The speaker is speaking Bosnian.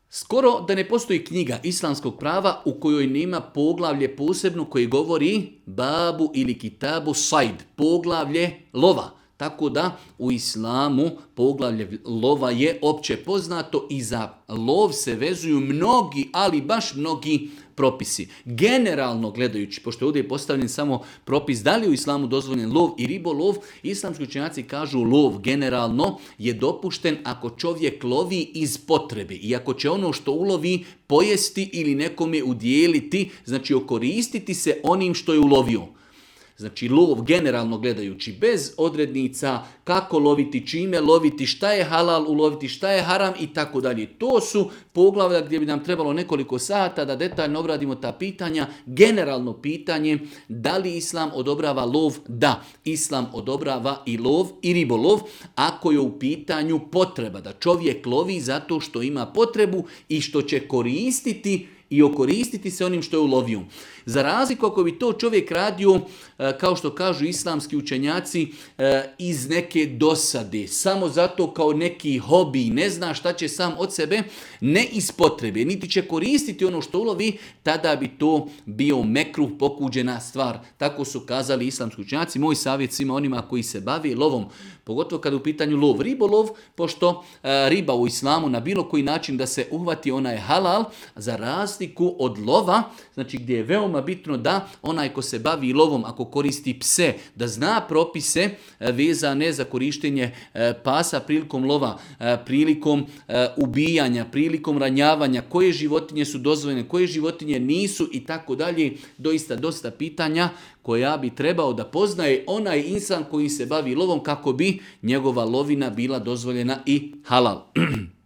Skoro da ne postoji knjiga islamskog prava u kojoj nema poglavlje posebno koje govori babu ili kitabu sajd, poglavlje lova. Tako da u islamu poglavlje lova je opće poznato i za lov se vezuju mnogi, ali baš mnogi propisi. Generalno gledajući, pošto ovdje je postavljen samo propis da li je u islamu dozvoljen lov i ribolov, islamski učenjaci kažu lov generalno je dopušten ako čovjek lovi iz potrebe i ako će ono što ulovi pojesti ili nekome udijeliti, znači okoristiti se onim što je ulovio. Znači lov generalno gledajući bez odrednica kako loviti, čime loviti, šta je halal uloviti, šta je haram i tako dalje. To su poglavlja gdje bi nam trebalo nekoliko sata da detaljno obradimo ta pitanja. Generalno pitanje da li islam odobrava lov? Da, islam odobrava i lov i ribolov ako je u pitanju potreba da čovjek lovi zato što ima potrebu i što će koristiti i okoristiti se onim što je ulovio. Za razliku ako bi to čovjek radio, kao što kažu islamski učenjaci, iz neke dosade, samo zato kao neki hobi, ne zna šta će sam od sebe, ne iz potrebe, niti će koristiti ono što ulovi, tada bi to bio mekruh, pokuđena stvar. Tako su kazali islamski učenjaci. Moj savjet svima onima koji se bave lovom, pogotovo kada je u pitanju lov, ribolov, pošto riba u islamu na bilo koji način da se uhvati, ona je halal, za razliku od lova, znači gdje je veoma bitno da onaj ko se bavi lovom, ako koristi pse, da zna propise vezane za korištenje pasa prilikom lova, prilikom ubijanja, prilikom ranjavanja, koje životinje su dozvoljene, koje životinje nisu i tako dalje. Doista dosta pitanja koja bi trebao da poznaje onaj insan koji se bavi lovom kako bi njegova lovina bila dozvoljena i halal.